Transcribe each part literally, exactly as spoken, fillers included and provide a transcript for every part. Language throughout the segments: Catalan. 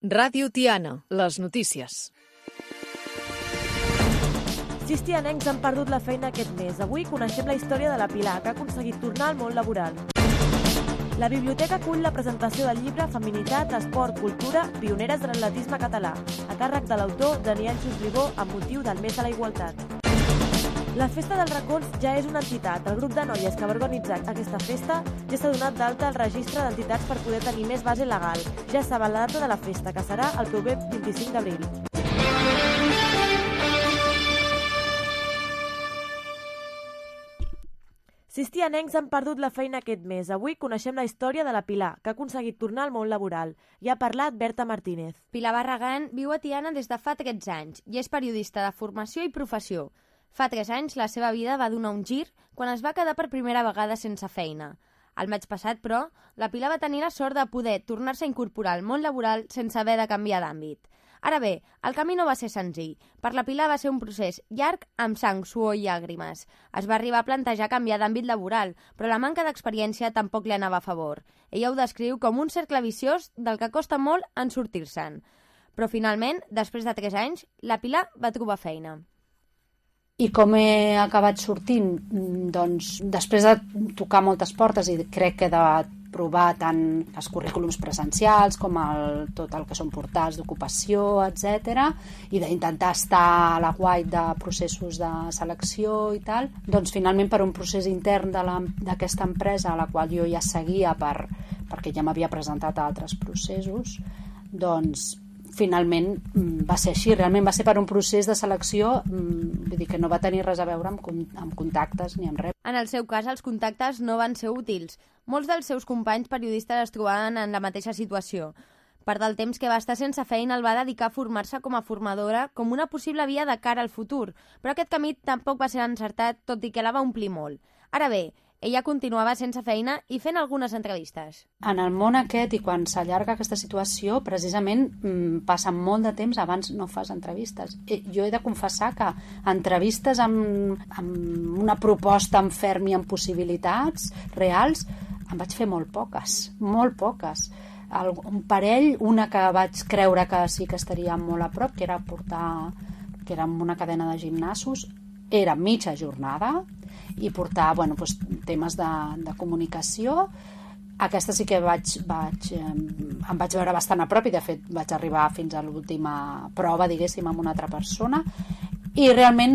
Ràdio Tiana, les notícies. Sis tianencs han perdut la feina aquest mes. Avui coneixem la història de la Pilar, que ha aconseguit tornar al món laboral. La biblioteca acull la presentació del llibre Feminitat, Esport, Cultura, Pioneres de l'atletisme català, a càrrec de l'autor Daniel Xuslibó amb motiu del mes de la igualtat. La Festa dels Racons ja és una entitat. El grup de noies que ha organitzat aquesta festa ja s'ha donat d'alta al registre d'entitats per poder tenir més base legal. Ja saben la data de la festa, que serà el proper vint-i-cinc d'abril. Sis tianencs han perdut la feina aquest mes. Avui coneixem la història de la Pilar, que ha aconseguit tornar al món laboral. Hi ha parlat Berta Martínez. Pilar Barragán viu a Tiana des de fa tretze anys i és periodista de formació i professió. Fa tres anys la seva vida va donar un gir quan es va quedar per primera vegada sense feina. El maig passat, però, la Pilar va tenir la sort de poder tornar-se a incorporar al món laboral sense haver de canviar d'àmbit. Ara bé, el camí no va ser senzill. Per la Pilar va ser un procés llarg amb sang, suor i llàgrimes. Es va arribar a plantejar canviar d'àmbit laboral, però la manca d'experiència tampoc li anava a favor. Ella ho descriu com un cercle viciós del que costa molt en sortir-se'n. Però finalment, després de tres anys, la Pilar va trobar feina. I com he acabat sortint? Doncs després de tocar moltes portes i crec que de provar tant els currículums presencials com el, tot el que són portals d'ocupació, etcètera, i d'intentar estar a la guait de processos de selecció i tal, doncs finalment per un procés intern d'aquesta empresa a la qual jo ja seguia per, perquè ja m'havia presentat a altres processos, doncs finalment va ser així, realment va ser per un procés de selecció, vull dir que no va tenir res a veure amb, amb contactes ni amb res. En el seu cas, els contactes no van ser útils. Molts dels seus companys periodistes es trobaven en la mateixa situació. Part del temps que va estar sense feina el va dedicar a formar-se com a formadora com una possible via de cara al futur, però aquest camí tampoc va ser encertat, tot i que la va omplir molt. Ara bé, ella continuava sense feina i fent algunes entrevistes. En el món aquest, i quan s'allarga aquesta situació, precisament passa molt de temps abans no fas entrevistes. Jo he de confessar que entrevistes amb, amb una proposta en ferm i amb possibilitats reals en vaig fer molt poques, molt poques. Un parell, una que vaig creure que sí que estaria molt a prop, que era portar, que era una cadena de gimnasos, era mitja jornada, i portar bueno, doncs, temes de, de comunicació. Aquesta sí que vaig, vaig, eh, em vaig veure bastant a prop i de fet vaig arribar fins a l'última prova, diguéssim, amb una altra persona, i realment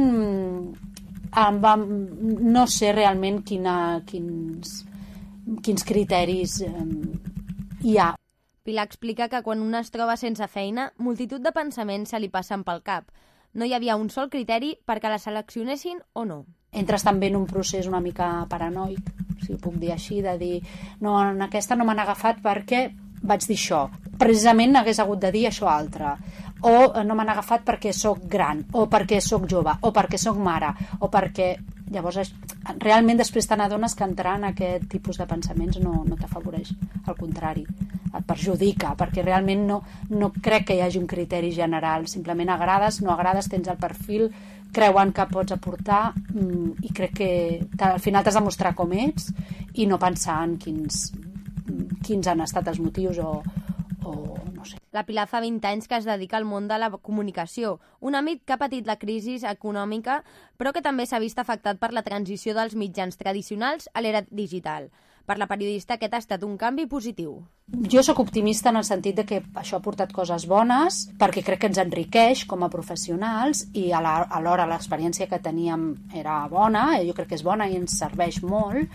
em va, no sé realment quina, quins, quins criteris eh, hi ha. Pilar explica que quan una es troba sense feina, multitud de pensaments se li passen pel cap. No hi havia un sol criteri perquè la seleccionessin o no. Entres també en un procés una mica paranoic, si ho puc dir així, de dir no, en aquesta no m'han agafat perquè vaig dir això. Precisament hagués hagut de dir això altre. O no m'han agafat perquè sóc gran, o perquè sóc jove, o perquè sóc mare, o perquè... Llavors, realment després te n'adones que entrar en aquest tipus de pensaments no, no t'afavoreix, al contrari, et perjudica, perquè realment no, no crec que hi hagi un criteri general, simplement agrades, no agrades, tens el perfil, creuen que pots aportar i crec que al final t'has de mostrar com ets i no pensar en quins, quins han estat els motius o, o no sé. La Pilar fa vint anys que es dedica al món de la comunicació, un àmbit que ha patit la crisi econòmica, però que també s'ha vist afectat per la transició dels mitjans tradicionals a l'era digital. Per la periodista aquest ha estat un canvi positiu. Jo sóc optimista en el sentit de que això ha portat coses bones, perquè crec que ens enriqueix com a professionals i alhora l'experiència que teníem era bona, jo crec que és bona i ens serveix molt,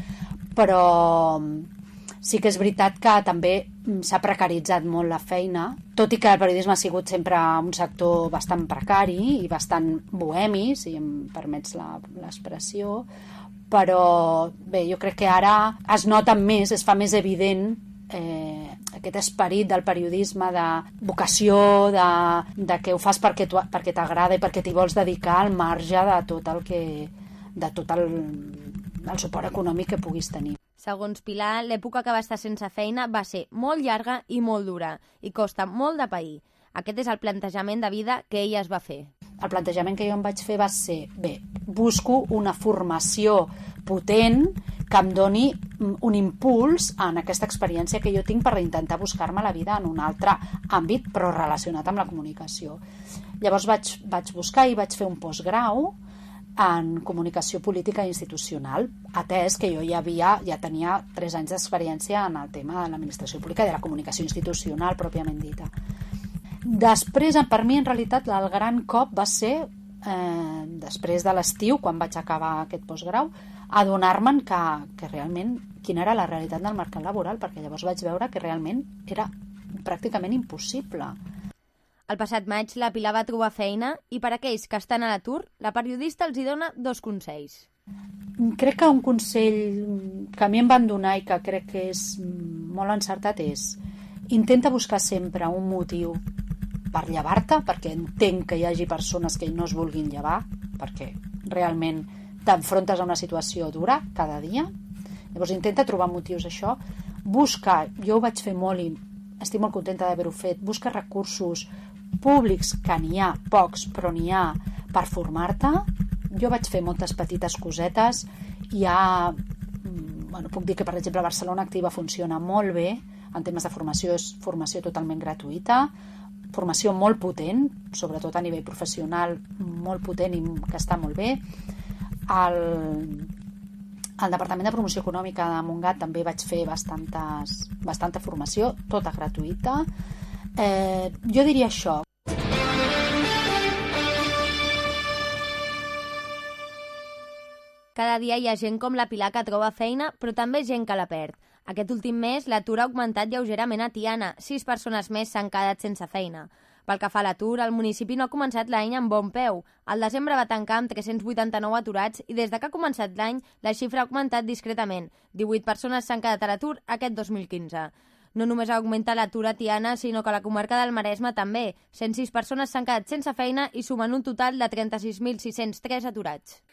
però sí que és veritat que també s'ha precaritzat molt la feina, tot i que el periodisme ha sigut sempre un sector bastant precari i bastant bohemi, si em permets l'expressió, però bé, jo crec que ara es nota més, es fa més evident eh, aquest esperit del periodisme, de vocació, de, de que ho fas perquè, tu, perquè t'agrada i perquè t'hi vols dedicar al marge de tot el que de tot el, el suport econòmic que puguis tenir. Segons Pilar, l'època que va estar sense feina va ser molt llarga i molt dura i costa molt de pair. Aquest és el plantejament de vida que ella es va fer. El plantejament que jo em vaig fer va ser, bé, busco una formació potent que em doni un impuls en aquesta experiència que jo tinc per intentar buscar-me la vida en un altre àmbit, però relacionat amb la comunicació. Llavors vaig, vaig buscar i vaig fer un postgrau en comunicació política i institucional, atès que jo ja havia, ja tenia tres anys d'experiència en el tema de l'administració pública i de la comunicació institucional pròpiament dita. Després, per mi, en realitat, el gran cop va ser, eh, després de l'estiu, quan vaig acabar aquest postgrau, adonar-me'n que, que realment quina era la realitat del mercat laboral, perquè llavors vaig veure que realment era pràcticament impossible. El passat maig la Pilar va trobar feina i per aquells que estan a l'atur, la periodista els hi dona dos consells. Crec que un consell que a mi em van donar i que crec que és molt encertat és intenta buscar sempre un motiu per llevar-te, perquè entenc que hi hagi persones que no es vulguin llevar, perquè realment t'enfrontes a una situació dura cada dia. Llavors intenta trobar motius d'això. Busca, jo ho vaig fer molt i estic molt contenta d'haver-ho fet, busca recursos públics, que n'hi ha pocs, però n'hi ha per formar-te. Jo vaig fer moltes petites cosetes. Hi ha, bueno, puc dir que per exemple Barcelona Activa funciona molt bé en temes de formació, és formació totalment gratuïta, formació molt potent, sobretot a nivell professional, molt potent i que està molt bé. El, al Departament de Promoció Econòmica de Montgat també vaig fer bastantes, bastanta formació, tota gratuïta. Eh, jo diria això. Cada dia hi ha gent com la Pilar que troba feina, però també gent que la perd. Aquest últim mes l'atur ha augmentat lleugerament a Tiana. Sis persones més s'han quedat sense feina. Pel que fa a l'atur, el municipi no ha començat l'any amb bon peu. Al desembre va tancar amb tres-cents vuitanta-nou aturats i des de que ha començat l'any la xifra ha augmentat discretament. divuit persones s'han quedat a l'atur aquest dos mil quinze. No només augmenta l'atur a Tiana, sinó que a la comarca del Maresme també. cent sis persones s'han quedat sense feina i sumen un total de trenta-sis mil sis-cents tres aturats.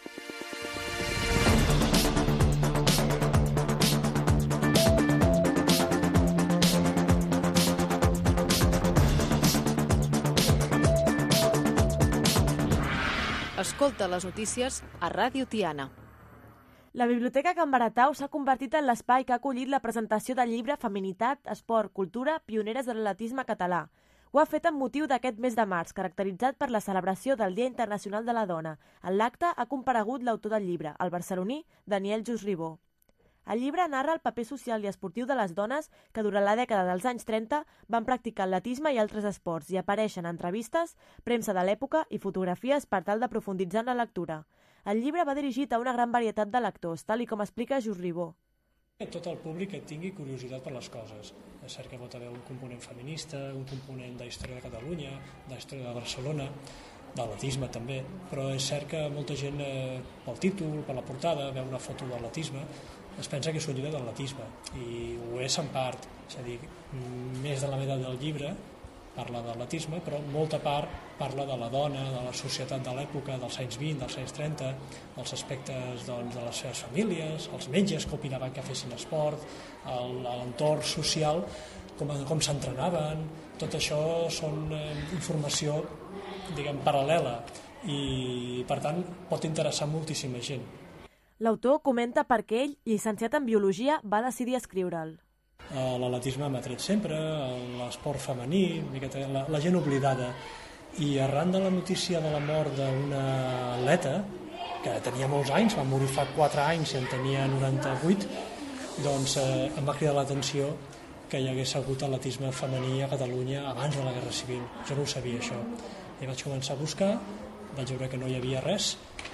Escolta les notícies a Ràdio Tiana. La Biblioteca Can Baratau s'ha convertit en l'espai que ha acollit la presentació del llibre Feminitat, Esport, Cultura, Pioneres de l'Atletisme Català. Ho ha fet amb motiu d'aquest mes de març, caracteritzat per la celebració del Dia Internacional de la Dona. En l'acte ha comparegut l'autor del llibre, el barceloní Daniel Just Ribó. El llibre narra el paper social i esportiu de les dones que durant la dècada dels anys trenta van practicar atletisme i altres esports i apareixen entrevistes, premsa de l'època i fotografies per tal de profunditzar en la lectura. El llibre va dirigit a una gran varietat de lectors, tal i com explica Just Ribó. Tot el públic que tingui curiositat per les coses. És cert que pot haver un component feminista, un component de història de Catalunya, de història de Barcelona, d'atletisme també, però és cert que molta gent eh, pel títol, per la portada, veu una foto d'atletisme, es pensa que és un llibre d'atletisme, i ho és en part, és a dir, més de la meitat del llibre parla d'atletisme, però molta part parla de la dona, de la societat de l'època, dels anys vint, dels anys trenta, els aspectes doncs, de les seves famílies, els metges que opinaven que fessin esport, l'entorn social, com, com s'entrenaven, tot això són eh, informació, diguem, paral·lela, i per tant pot interessar moltíssima gent. L'autor comenta per què ell, llicenciat en Biologia, va decidir escriure'l. L'atletisme m'ha tret sempre, l'esport femení, la, la gent oblidada. I arran de la notícia de la mort d'una atleta, que tenia molts anys, va morir fa quatre anys i en tenia noranta-vuit, doncs eh, em va cridar l'atenció que hi hagués hagut atletisme femení a Catalunya abans de la Guerra Civil. Jo no ho sabia, això. I vaig començar a buscar, vaig veure que no hi havia res,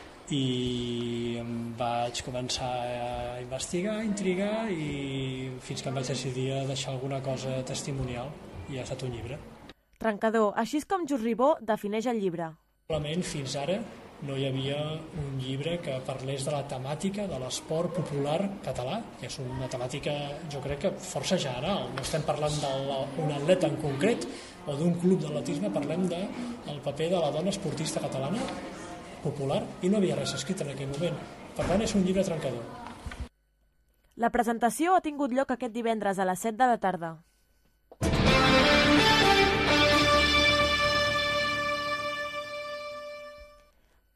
i em vaig començar a investigar, a intrigar, i fins que em vaig decidir a deixar alguna cosa testimonial, i ha estat un llibre. Trencador, així és com Just Ribó defineix el llibre. Probablement fins ara no hi havia un llibre que parlés de la temàtica de l'esport popular català, que és una temàtica, jo crec que força general. No estem parlant d'un atleta en concret o d'un club d'atletisme, parlem del paper de la dona esportista catalana popular, i no havia res escrit en aquell moment. Per tant, és un llibre trencador. La presentació ha tingut lloc aquest divendres a les set de la tarda.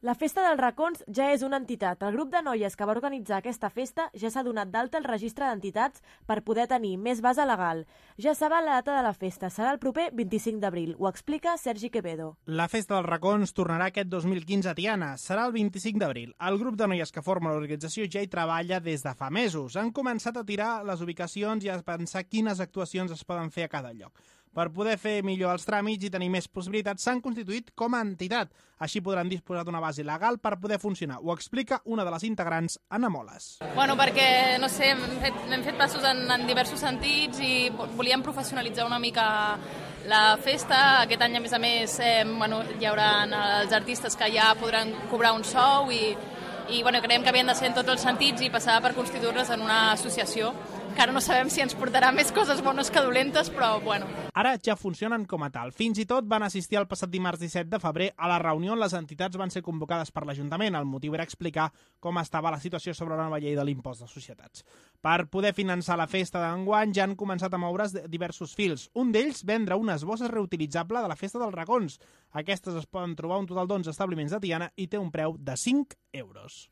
La Festa dels Racons ja és una entitat. El grup de noies que va organitzar aquesta festa ja s'ha donat d'alta al registre d'entitats per poder tenir més base legal. Ja saben la data de la festa, serà el proper vint-i-cinc d'abril. Ho explica Sergi Quevedo. La Festa dels Racons tornarà aquest dos mil quinze a Tiana. Serà el vint-i-cinc d'abril. El grup de noies que forma l'organització ja hi treballa des de fa mesos. Han començat a tirar les ubicacions i a pensar quines actuacions es poden fer a cada lloc. Per poder fer millor els tràmits i tenir més possibilitats, s'han constituït com a entitat. Així podran disposar d'una base legal per poder funcionar. Ho explica una de les integrants, Anna Moles. Bueno, perquè, no sé, hem fet, hem fet passos en, en diversos sentits i volíem professionalitzar una mica la festa. Aquest any, a més a més, eh, bueno, hi haurà els artistes que ja podran cobrar un sou i, i bueno, creiem que havien de ser en tots els sentits i passar per constituir-les en una associació. Encara no sabem si ens portarà més coses bones que dolentes, però bueno. Ara ja funcionen com a tal. Fins i tot van assistir el passat dimarts disset de febrer a la reunió on les entitats van ser convocades per l'Ajuntament. El motiu era explicar com estava la situació sobre la nova llei de l'impost de societats. Per poder finançar la festa d'enguany ja han començat a moure's diversos fils. Un d'ells, vendre unes bosses reutilitzables de la Festa dels Racons. Aquestes es poden trobar un total d'onze establiments de Tiana i té un preu de cinc euros.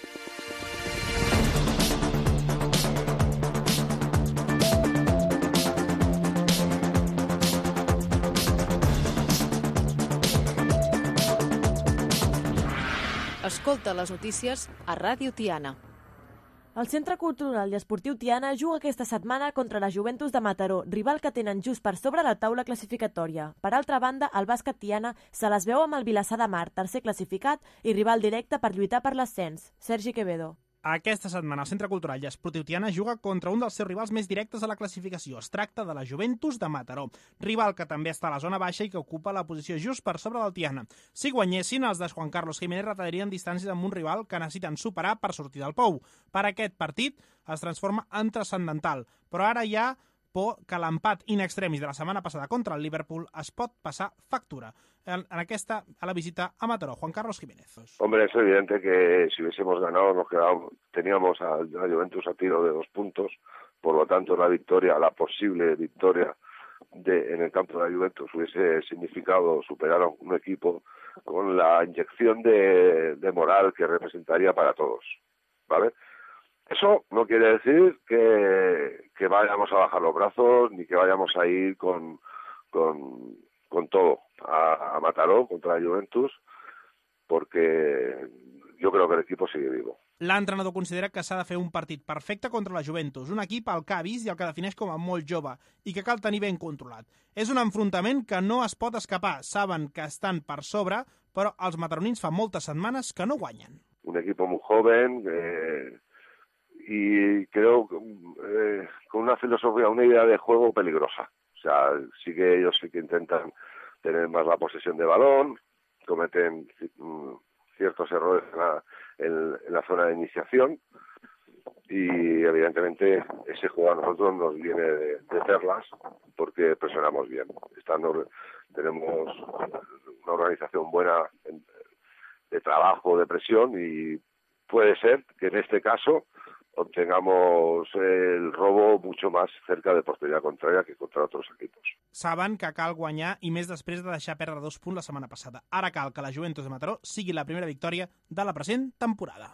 Escolta les notícies a Ràdio Tiana. El Centre Cultural i Esportiu Tiana juga aquesta setmana contra la Juventus de Mataró, rival que tenen just per sobre la taula classificatòria. Per altra banda, el bàsquet Tiana se les veu amb el Vilassar de Mar, tercer classificat i rival directe per lluitar per l'ascens. Sergi Quevedo. Aquesta setmana el Centre Cultural i Esportiu Tiana juga contra un dels seus rivals més directes a la classificació. Es tracta de la Juventus de Mataró, rival que també està a la zona baixa i que ocupa la posició just per sobre del Tiana. Si guanyessin, els de Juan Carlos Jiménez retallarien distàncies amb un rival que necessiten superar per sortir del pou. Per aquest partit es transforma en transcendental, però ara hi ha por que l'empat in extremis de la setmana passada contra el Liverpool es pot passar factura. En, en aquesta, a la visita a Mataró, Juan Carlos Jiménez. Hombre, es evidente que si hubiésemos ganado nos quedábamos, teníamos a la Juventus a tiro de dos puntos, por lo tanto la victoria, la posible victoria de, en el campo de la Juventus hubiese significado superar a un equipo con la inyección de, de moral que representaría para todos, ¿vale? Eso no quiere decir que, que vayamos a bajar los brazos ni que vayamos a ir con, con, con todo a, a Mataró contra la Juventus, porque yo creo que el equipo sigue vivo. L'entrenador considera que s'ha de fer un partit perfecte contra la Juventus, un equip al que ha vist i el que defineix com a molt jove i que cal tenir ben controlat. És un enfrontament que no es pot escapar. Saben que estan per sobre, però els mataronins fa moltes setmanes que no guanyen. Un equipo muy joven, eh, y creo eh, con una filosofía, una idea de juego peligrosa. O sea, sí que ellos sí que intentan tener más la posesión de balón, cometen ciertos errores en la, en, en la zona de iniciación y evidentemente ese juego a nosotros nos viene de, de perlas porque presionamos bien. Estando, tenemos una organización buena en, de trabajo, de presión y puede ser que en este caso obtengamos el robo mucho más cerca de portería contraria que contra otros equipos. Saben que cal guanyar i més després de deixar perdre dos punts la setmana passada. Ara cal que la Juventus de Mataró sigui la primera victòria de la present temporada.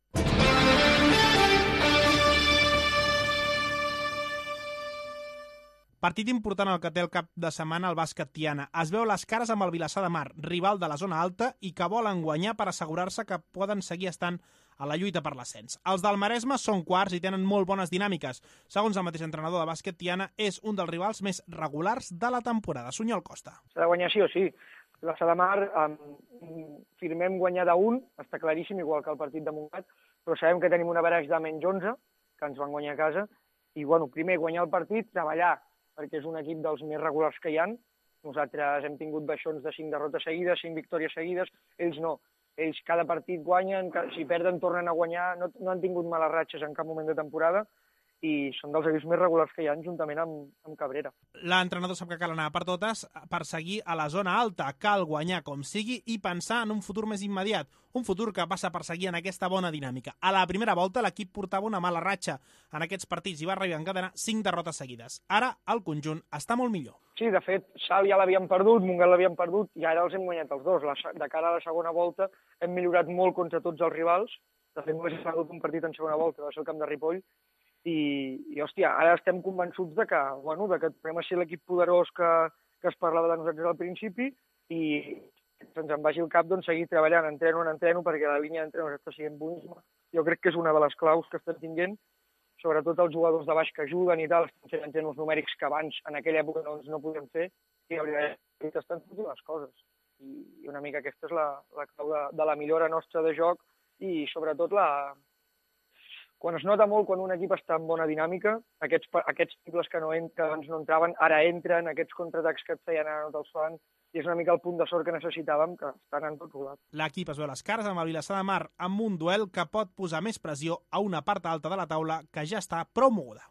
Partit important el que té el cap de setmana el bàsquet Tiana. Es veu les cares amb el Vilassar de Mar, rival de la zona alta i que volen guanyar per assegurar-se que poden seguir estant a la lluita per l'ascens. Els del Maresme són quarts i tenen molt bones dinàmiques. Segons el mateix entrenador de bàsquet Tiana, és un dels rivals més regulars de la temporada. Sunyol Costa. S'ha de guanyar sí o sí. El Vilassar de Mar um, firmem guanyar d'un, està claríssim, igual que el partit de Montgat, però sabem que tenim un average de menys onze, que ens van guanyar a casa, i bueno, primer guanyar el partit, treballar, perquè és un equip dels més regulars que hi ha. Nosaltres hem tingut baixons de cinc derrotes seguides, cinc victòries seguides, ells no. Ells cada partit guanyen, si perden tornen a guanyar, no, no han tingut males ratxes en cap moment de temporada i són dels equips més regulars que hi ha juntament amb, amb Cabrera. L'entrenador sap que cal anar per totes per seguir a la zona alta. Cal guanyar com sigui i pensar en un futur més immediat, un futur que passa per seguir en aquesta bona dinàmica. A la primera volta l'equip portava una mala ratxa en aquests partits i va arribar a encadenar cinc derrotes seguides. Ara el conjunt està molt millor. Sí, de fet, Sal ja l'havíem perdut, Montgat l'havíem perdut i ara els hem guanyat els dos. La, de cara a la segona volta hem millorat molt contra tots els rivals. De fet, només hem perdut un partit en segona volta, va ser el camp de Ripoll. I, i hòstia, ara estem convençuts de que, bueno, de que tornem a ser l'equip poderós que, que es parlava de nosaltres al principi i ens en vagi el cap doncs, seguir treballant, entreno en entreno, perquè la línia d'entrenos està sent boníssima. Jo crec que és una de les claus que estem tinguent, sobretot els jugadors de baix que ajuden i tal, estan fent entrenos numèrics que abans, en aquella època, doncs, no podíem fer, i la veritat és que estan fent les coses. I, i una mica aquesta és la, la clau de, de la millora nostra de joc i sobretot la... Quan es nota molt quan un equip està en bona dinàmica, aquests, aquests triples que, no en, que abans no entraven, ara entren, aquests contraatacs que et feien ara no te'ls fan, i és una mica el punt de sort que necessitàvem, que estan en tot rodat. L'equip es veu les cares amb el Vilassar de Mar, amb un duel que pot posar més pressió a una part alta de la taula que ja està prou moguda.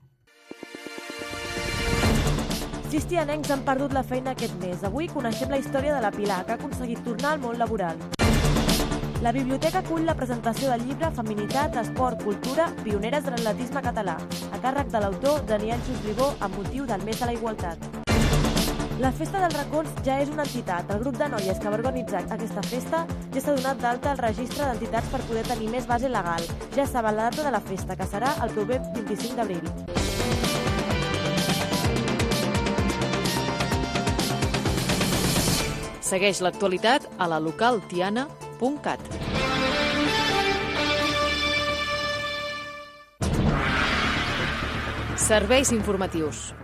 Sis tianencs han perdut la feina aquest mes. Avui coneixem la història de la Pilar, que ha aconseguit tornar al món laboral. La biblioteca acull la presentació del llibre Feminitat, Esport, Cultura, Pioneres de l'atletisme català, a càrrec de l'autor Daniel Jusribó amb motiu del mes de la igualtat. La Festa dels Racons ja és una entitat. El grup de noies que va organitzar aquesta festa ja s'ha donat d'alta al registre d'entitats per poder tenir més base legal. Ja saben la data de la festa, que serà el proper vint-i-cinc d'abril. Segueix l'actualitat a la local tiana punt cat. Serveis informatius.